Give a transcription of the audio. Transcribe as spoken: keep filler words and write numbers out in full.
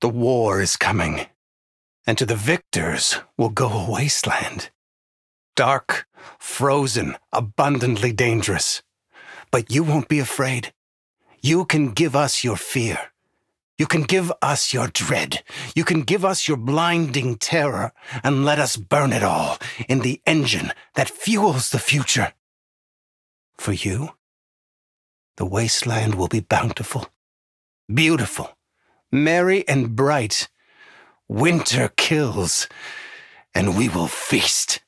The war is coming, and to the victors will go a wasteland. Dark, frozen, abundantly dangerous. But you won't be afraid. You can give us your fear. You can give us your dread. You can give us your blinding terror and let us burn it all in the engine that fuels the future. For you, the wasteland will be bountiful, beautiful, merry and bright. Winter kills, and we will feast.